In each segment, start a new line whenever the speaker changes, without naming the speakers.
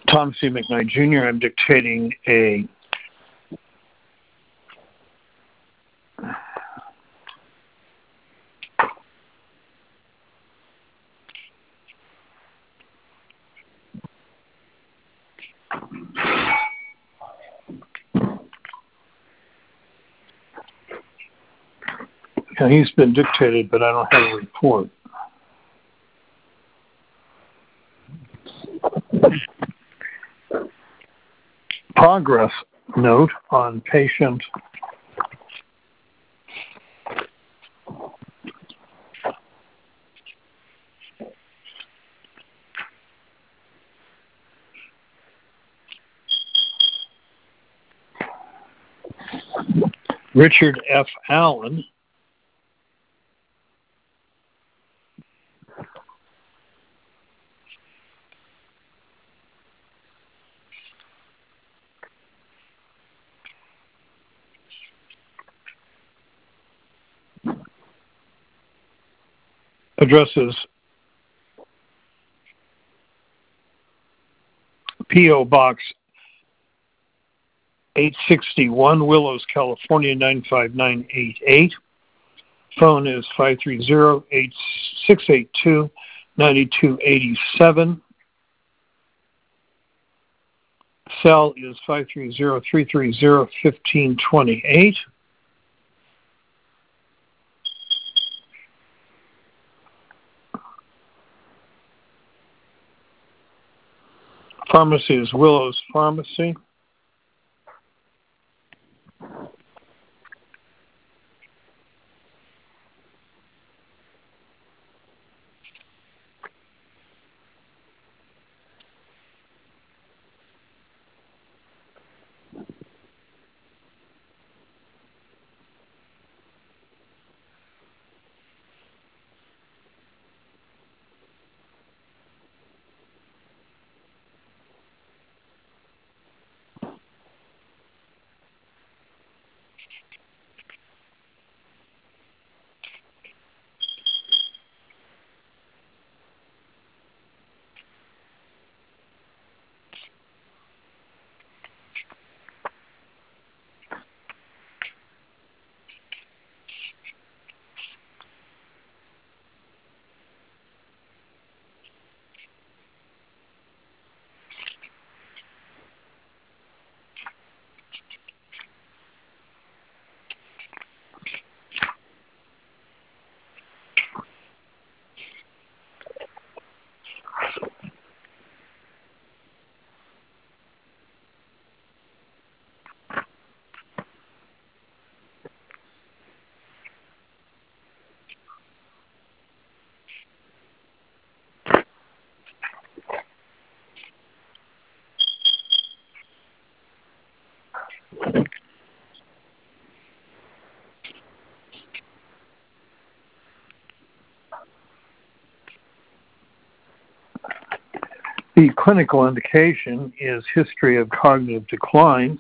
Tom C. McKnight Jr. I'm dictating a he's been dictated, but I don't have a report. Progress note on patient Richard F. Allen, addresses P.O. Box 861, Willows, California 95988. Phone is 530-682-9287. Cell is 530-330-1528. Pharmacy is Willows Pharmacy. The clinical indication is history of cognitive decline.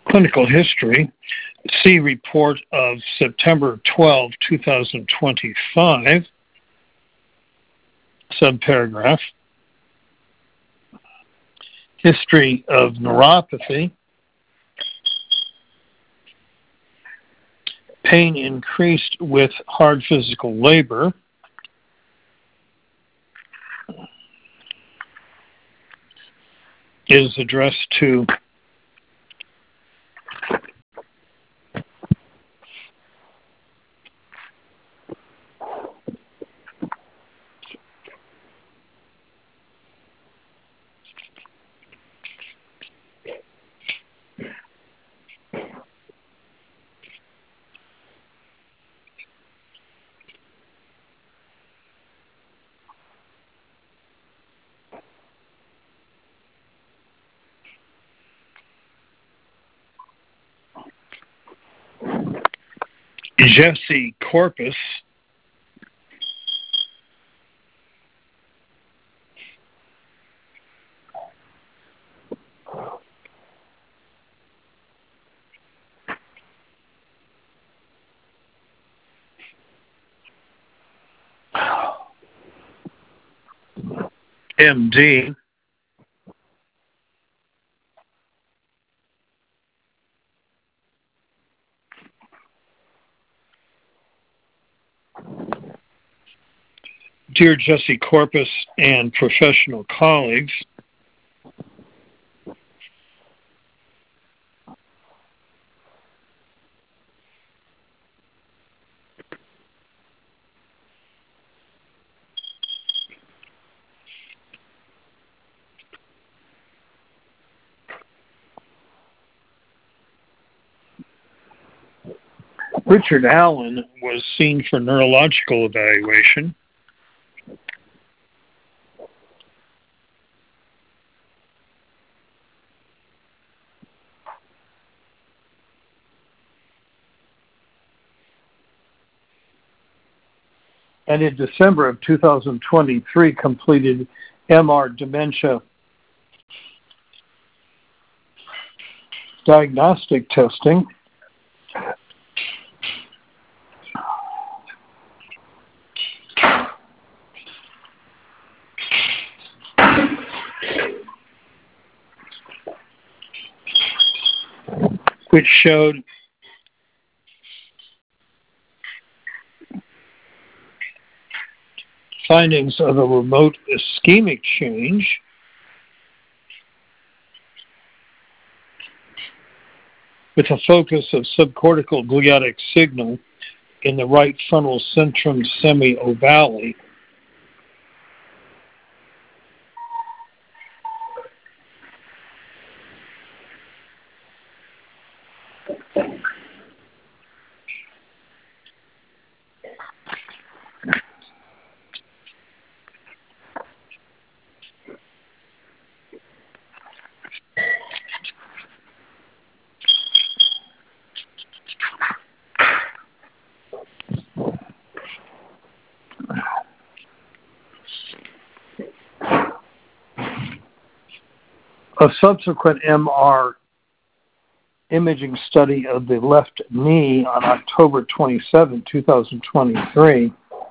Clinical history. See report of September 12, 2025, subparagraph. History of neuropathy. Pain increased with hard physical labor. Is addressed to Jesse Corpus, MD, Dear Jesse Corpus and professional colleagues, Richard Allen was seen for neurological evaluation. And in December of 2023 completed MR dementia diagnostic testing. Which showed findings of a remote ischemic change with a focus of subcortical gliatic signal in the right frontal centrum semi-ovale. A subsequent MR imaging study of the left knee on October 27, 2023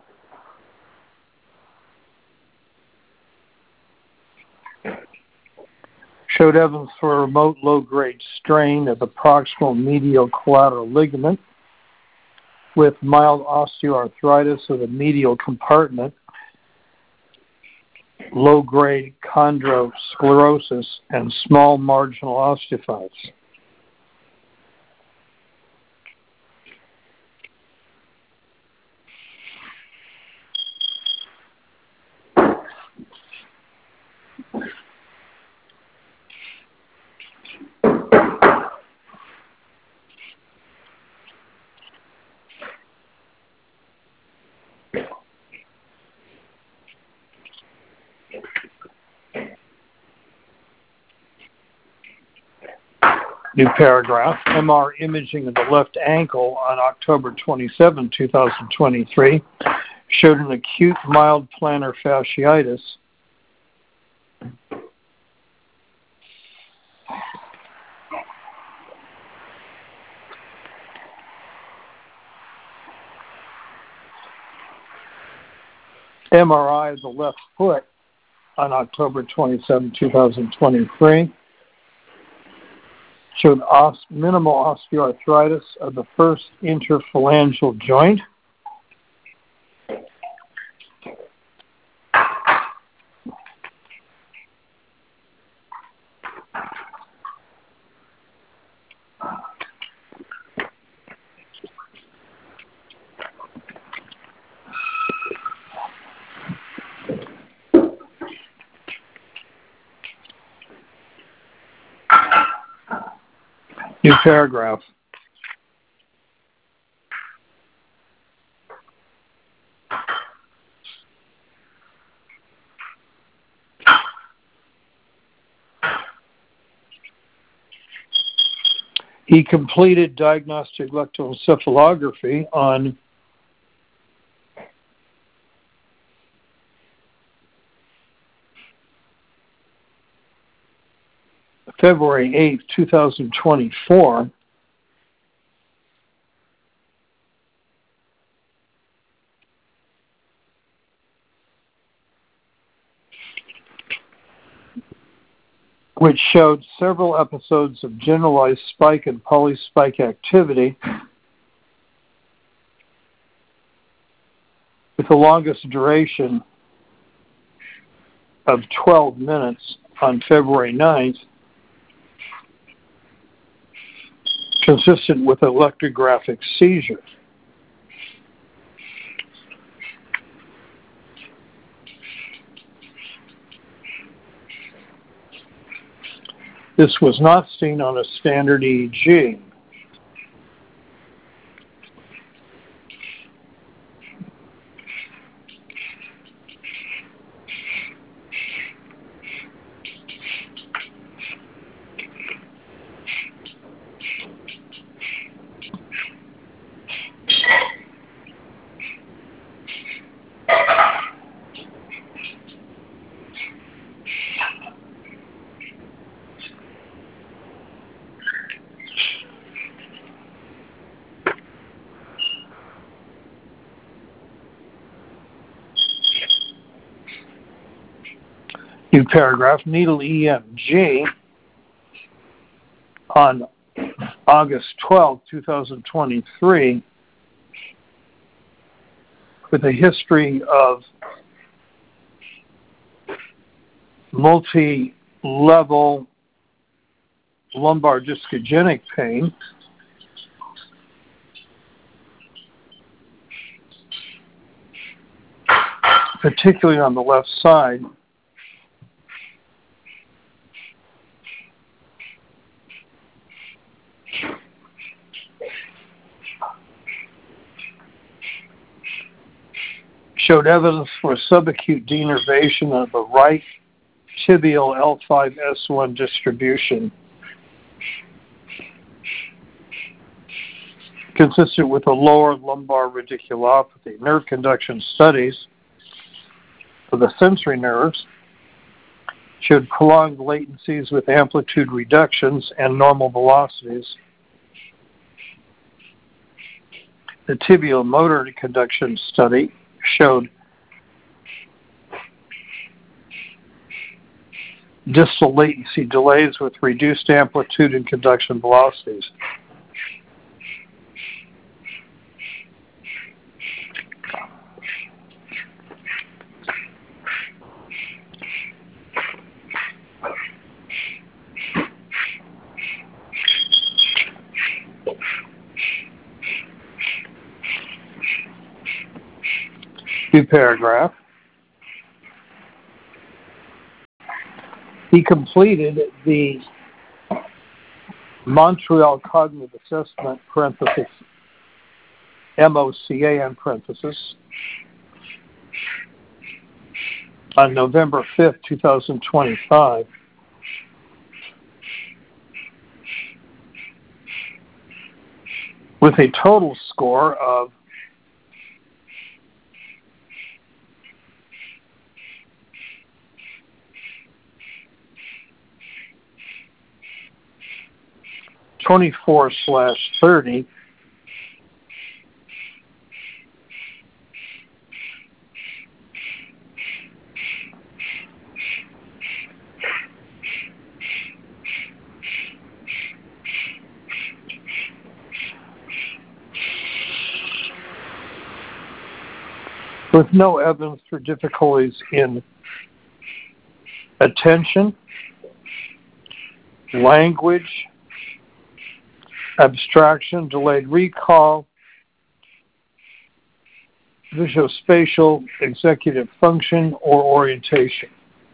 showed evidence for a remote low-grade strain of the proximal medial collateral ligament with mild osteoarthritis of the medial compartment, low-grade chondrosclerosis, and small marginal osteophytes. New paragraph. MR imaging of the left ankle on October 27, 2023 showed an acute mild plantar fasciitis MRI of the left foot on October 27, 2023 showed minimal osteoarthritis of the first interphalangeal joint. New paragraph. He completed diagnostic electroencephalography on February 8, 2024, which showed several episodes of generalized spike and polyspike activity, with the longest duration of 12 minutes on February 9th, consistent with electrographic seizure. This was not seen on a standard EEG. New paragraph, needle EMG on August 12, 2023, with a history of multi-level lumbar discogenic pain, particularly on the left side, showed evidence for subacute denervation of the right tibial L5-S1 distribution, consistent with the lower lumbar radiculopathy. Nerve conduction studies for the sensory nerves showed prolonged latencies with amplitude reductions and normal velocities. The tibial motor conduction study showed distal latency delays with reduced amplitude and conduction velocities. New paragraph. He completed the Montreal Cognitive Assessment, parenthesis, MOCA, in parenthesis, on November 5th, 2025. With a total score of 24/30, with no evidence for difficulties in attention, language, abstraction, delayed recall, visuospatial, executive function, or orientation.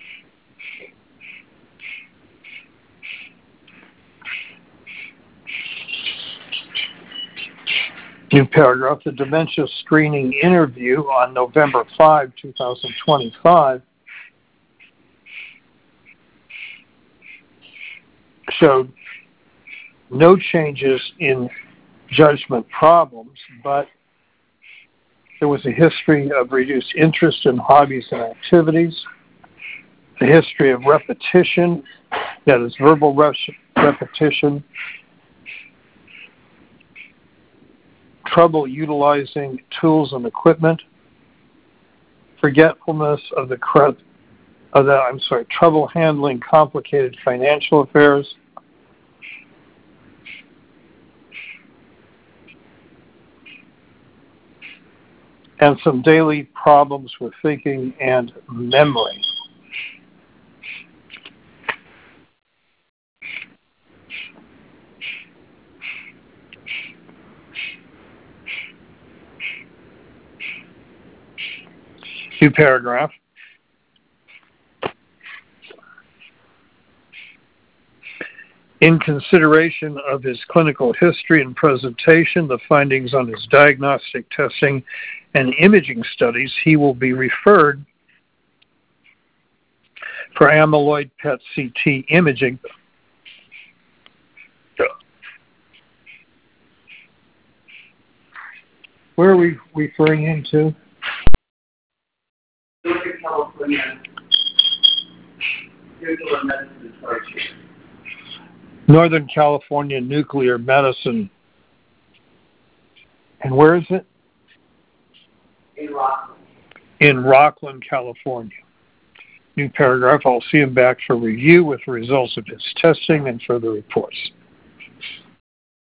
New paragraph. The dementia screening interview on November 5, 2025 showed no changes in judgment problems, but there was a history of reduced interest in hobbies and activities, a history of repetition, that is verbal repetition, trouble utilizing tools and equipment, forgetfulness of trouble handling complicated financial affairs, and some daily problems with thinking and memory. New paragraph. In consideration of his clinical history and presentation, the findings on his diagnostic testing and imaging studies, he will be referred for amyloid PET CT imaging. Where are we referring him to? Northern California Nuclear Medicine. And where is it?
In Rockland.
In Rockland, California. New paragraph. I'll see him back for review with the results of his testing and further reports.